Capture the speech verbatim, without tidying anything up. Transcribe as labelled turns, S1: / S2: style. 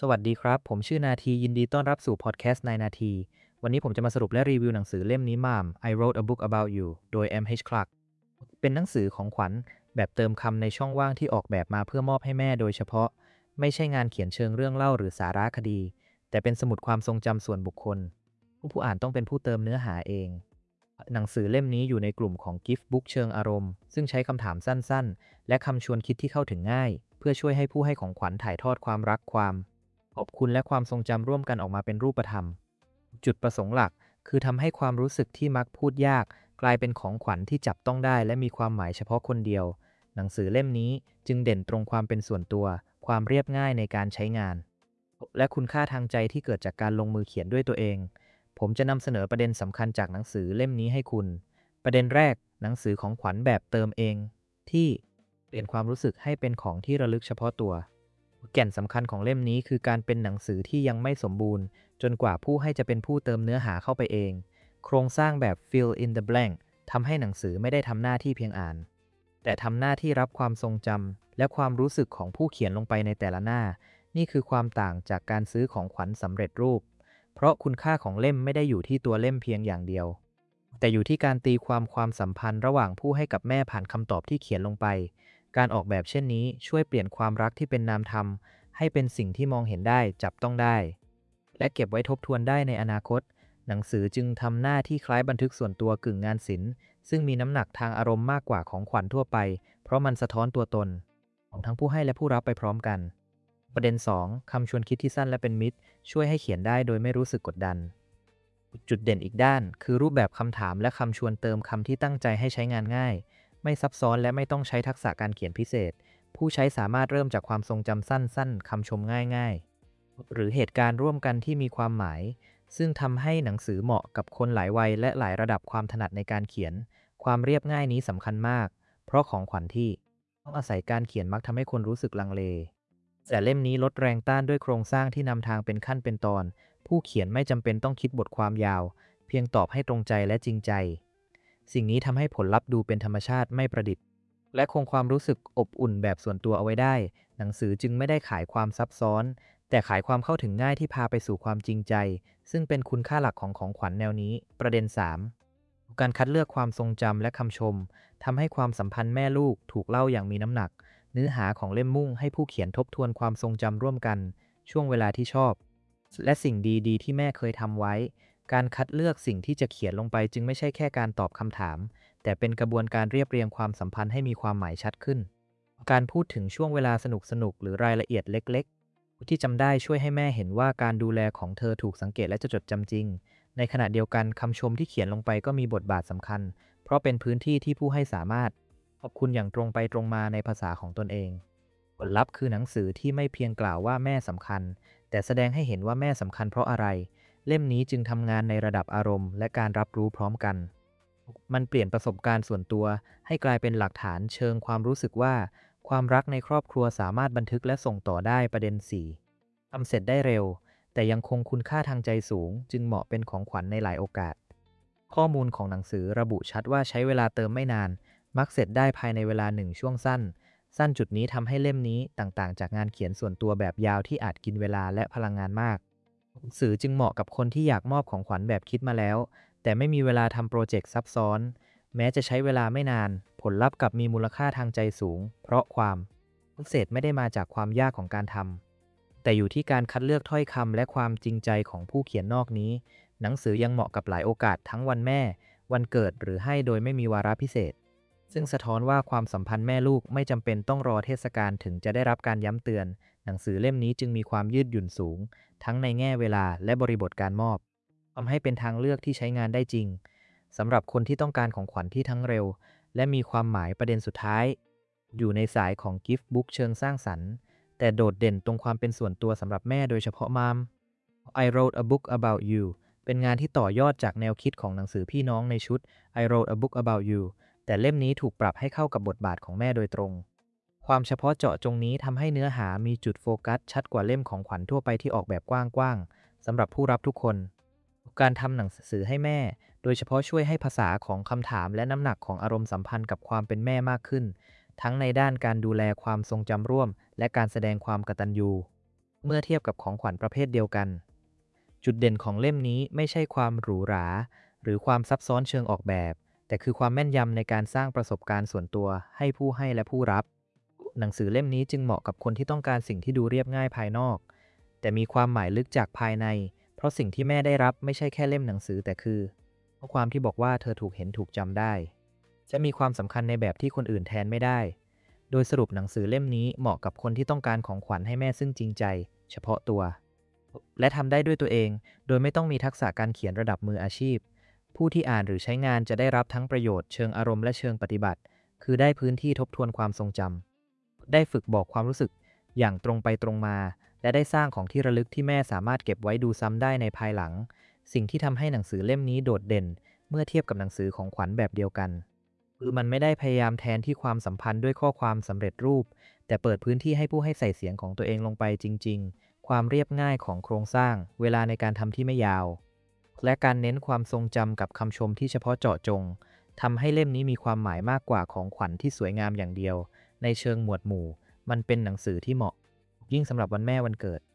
S1: สวัสดีครับผมชื่อนาทียินดีต้อนรับสู่พอดแคสต์ในนาทีวันนี้ผมจะมาสรุปและรีวิวหนังสือเล่มนี้มาม I wrote a book about you โดย เอ็ม เอช Clark เป็นหนังสือของขวัญแบบเติมคำในช่องว่างที่ออกแบบมาเพื่อมอบให้แม่โดยเฉพาะไม่ใช่งานเขียนเชิงเรื่องเล่าหรือสาระคดีแต่เป็นสมุดความทรงจำส่วนบุคคลผู้ผู้อ่านต้องเป็นผู้เติมเนื้อหาเองหนังสือเล่มนี้อยู่ในกลุ่มของ Gift Book เชิงอารมณ์ซึ่งใช้คำถามสั้นๆและคำชวนคิดที่เข้าถึงง่ายเพื่อช่วยให้ผู้ให้ของขวัญถ่ายทอดความรักความขอบคุณและความทรงจำร่วมกันออกมาเป็นรูปธรรมจุดประสงค์หลักคือทำให้ความรู้สึกที่มักพูดยากกลายเป็นของขวัญที่จับต้องได้และมีความหมายเฉพาะคนเดียวหนังสือเล่มนี้จึงเด่นตรงความเป็นส่วนตัวความเรียบง่ายในการใช้งานและคุณค่าทางใจที่เกิดจากการลงมือเขียนด้วยตัวเองผมจะนำเสนอประเด็นสำคัญจากหนังสือเล่มนี้ให้คุณประเด็นแรกหนังสือของขวัญแบบเติมเองที่เปลี่ยนความรู้สึกให้เป็นของที่ระลึกเฉพาะตัวแก่นสำคัญของเล่มนี้คือการเป็นหนังสือที่ยังไม่สมบูรณ์จนกว่าผู้ให้จะเป็นผู้เติมเนื้อหาเข้าไปเองโครงสร้างแบบ fill in the blank ทำให้หนังสือไม่ได้ทำหน้าที่เพียงอ่านแต่ทำหน้าที่รับความทรงจำและความรู้สึกของผู้เขียนลงไปในแต่ละหน้านี่คือความต่างจากการซื้อของขวัญสำเร็จรูปเพราะคุณค่าของเล่มไม่ได้อยู่ที่ตัวเล่มเพียงอย่างเดียวแต่อยู่ที่การตีความความสัมพันธ์ระหว่างผู้ให้กับแม่ผ่านคำตอบที่เขียนลงไปการออกแบบเช่นนี้ช่วยเปลี่ยนความรักที่เป็นนามธรรมให้เป็นสิ่งที่มองเห็นได้จับต้องได้และเก็บไว้ทบทวนได้ในอนาคตหนังสือจึงทำหน้าที่คล้ายบันทึกส่วนตัวกึ่งงานศิลป์ซึ่งมีน้ำหนักทางอารมณ์มากกว่าของขวัญทั่วไปเพราะมันสะท้อนตัวตนของทั้งผู้ให้และผู้รับไปพร้อมกันประเด็นสองคำชวนคิดที่สั้นและเป็นมิตรช่วยให้เขียนได้โดยไม่รู้สึกกดดันจุดเด่นอีกด้านคือรูปแบบคำถามและคำชวนเติมคำที่ตั้งใจให้ใช้งานง่ายไม่ซับซ้อนและไม่ต้องใช้ทักษะการเขียนพิเศษผู้ใช้สามารถเริ่มจากความทรงจำสั้นๆคำชมง่ายๆหรือเหตุการณ์ร่วมกันที่มีความหมายซึ่งทำให้หนังสือเหมาะกับคนหลายวัยและหลายระดับความถนัดในการเขียนความเรียบง่ายนี้สำคัญมากเพราะของขวัญที่ต้องอาศัยการเขียนมักทำให้คนรู้สึกลังเลแต่เล่มนี้ลดแรงต้านด้วยโครงสร้างที่นำทางเป็นขั้นเป็นตอนผู้เขียนไม่จำเป็นต้องคิดบทความยาวเพียงตอบให้ตรงใจและจริงใจสิ่งนี้ทำให้ผลลัพธ์ดูเป็นธรรมชาติไม่ประดิษฐ์และคงความรู้สึกอบอุ่นแบบส่วนตัวเอาไว้ได้หนังสือจึงไม่ได้ขายความซับซ้อนแต่ขายความเข้าถึงง่ายที่พาไปสู่ความจริงใจซึ่งเป็นคุณค่าหลักของของขวัญแนวนี้ประเด็นสามการคัดเลือกความทรงจำและคำชมทำให้ความสัมพันธ์แม่ลูกถูกเล่าอย่างมีน้ำหนักเนื้อหาของเล่มมุ่งให้ผู้เขียนทบทวนความทรงจำร่วมกันช่วงเวลาที่ชอบและสิ่งดีๆที่แม่เคยทำไว้การคัดเลือกสิ่งที่จะเขียนลงไปจึงไม่ใช่แค่การตอบคำถามแต่เป็นกระบวนการเรียบเรียงความสัมพันธ์ให้มีความหมายชัดขึ้นการพูดถึงช่วงเวลาสนุกๆหรือรายละเอียดเล็กๆที่จำได้ช่วยให้แม่เห็นว่าการดูแลของเธอถูกสังเกตและจะจดจำจริงในขณะเดียวกันคำชมที่เขียนลงไปก็มีบทบาทสำคัญเพราะเป็นพื้นที่ที่ผู้ให้สามารถขอบคุณอย่างตรงไปตรงมาในภาษาของตนเองผลลัพธ์คือหนังสือที่ไม่เพียงกล่าวว่าแม่สำคัญแต่แสดงให้เห็นว่าแม่สำคัญเพราะอะไรเล่มนี้จึงทำงานในระดับอารมณ์และการรับรู้พร้อมกันมันเปลี่ยนประสบการณ์ส่วนตัวให้กลายเป็นหลักฐานเชิงความรู้สึกว่าความรักในครอบครัวสามารถบันทึกและส่งต่อได้ประเด็นสี่ทำเสร็จได้เร็วแต่ยังคงคุณค่าทางใจสูงจึงเหมาะเป็นของขวัญในหลายโอกาสข้อมูลของหนังสือระบุชัดว่าใช้เวลาเติมไม่นานมักเสร็จได้ภายในเวลาหนึ่งช่วงสั้นสั้นจุดนี้ทำให้เล่มนี้ต่างๆจากงานเขียนส่วนตัวแบบยาวที่อาจกินเวลาและพลังงานมากหนังสือจึงเหมาะกับคนที่อยากมอบของขวัญแบบคิดมาแล้วแต่ไม่มีเวลาทำโปรเจกต์ซับซ้อนแม้จะใช้เวลาไม่นานผลลัพธ์กลับมีมูลค่าทางใจสูงเพราะความพิเศษไม่ได้มาจากความยากของการทำแต่อยู่ที่การคัดเลือกถ้อยคำและความจริงใจของผู้เขียนนอกนี้หนังสือยังเหมาะกับหลายโอกาสทั้งวันแม่วันเกิดหรือให้โดยไม่มีวาระพิเศษซึ่งสะท้อนว่าความสัมพันธ์แม่ลูกไม่จำเป็นต้องรอเทศกาลถึงจะได้รับการย้ำเตือนหนังสือเล่มนี้จึงมีความยืดหยุ่นสูงทั้งในแง่เวลาและบริบทการมอบทำให้เป็นทางเลือกที่ใช้งานได้จริงสำหรับคนที่ต้องการของขวัญที่ทั้งเร็วและมีความหมายประเด็นสุดท้ายอยู่ในสายของ Gift Book เชิงสร้างสรรค์แต่โดดเด่นตรงความเป็นส่วนตัวสำหรับแม่โดยเฉพาะมาม I wrote a book about you เป็นงานที่ต่อยอดจากแนวคิดของหนังสือพี่น้องในชุด I wrote a book about you แต่เล่มนี้ถูกปรับให้เข้ากับบทบาทของแม่โดยตรงความเฉพาะเจาะจงนี้ทำให้เนื้อหามีจุดโฟกัสชัดกว่าเล่มของขวัญทั่วไปที่ออกแบบกว้างๆสำหรับผู้รับทุกคนการทำหนังสือให้แม่โดยเฉพาะช่วยให้ภาษาของคำถามและน้ำหนักของอารมณ์สัมพันธ์กับความเป็นแม่มากขึ้นทั้งในด้านการดูแลความทรงจำร่วมและการแสดงความกตัญญูเมื่อเทียบกับของขวัญประเภทเดียวกันจุดเด่นของเล่มนี้ไม่ใช่ความหรูหราหรือความซับซ้อนเชิงออกแบบแต่คือความแม่นยำในการสร้างประสบการณ์ส่วนตัวให้ผู้ให้และผู้รับหนังสือเล่มนี้จึงเหมาะกับคนที่ต้องการสิ่งที่ดูเรียบง่ายภายนอกแต่มีความหมายลึกจากภายในเพราะสิ่งที่แม่ได้รับไม่ใช่แค่เล่มหนังสือแต่คือข้อความที่บอกว่าเธอถูกเห็นถูกจำได้จะมีความสำคัญในแบบที่คนอื่นแทนไม่ได้โดยสรุปหนังสือเล่มนี้เหมาะกับคนที่ต้องการของขวัญให้แม่ซึ่งจริงใจเฉพาะตัวและทำได้ด้วยตัวเองโดยไม่ต้องมีทักษะการเขียนระดับมืออาชีพผู้ที่อ่านหรือใช้งานจะได้รับทั้งประโยชน์เชิงอารมณ์และเชิงปฏิบัติคือได้พื้นที่ทบทวนความทรงจำได้ฝึกบอกความรู้สึกอย่างตรงไปตรงมาและได้สร้างของที่ระลึกที่แม่สามารถเก็บไว้ดูซ้ำได้ในภายหลังสิ่งที่ทำให้หนังสือเล่มนี้โดดเด่นเมื่อเทียบกับหนังสือของขวัญแบบเดียวกันคือมันไม่ได้พยายามแทนที่ความสัมพันธ์ด้วยข้อความสำเร็จรูปแต่เปิดพื้นที่ให้ผู้ให้ใส่เสียงของตัวเองลงไปจริงๆความเรียบง่ายของโครงสร้างเวลาในการทำที่ไม่ยาวและการเน้นความทรงจำกับคำชมที่เฉพาะเจาะจงทำให้เล่มนี้มีความหมายมากกว่าของขวัญที่สวยงามอย่างเดียวในเชิงหมวดหมู่มันเป็นหนังสือที่เหมาะยิ่งสำหรับวันแม่วันเกิด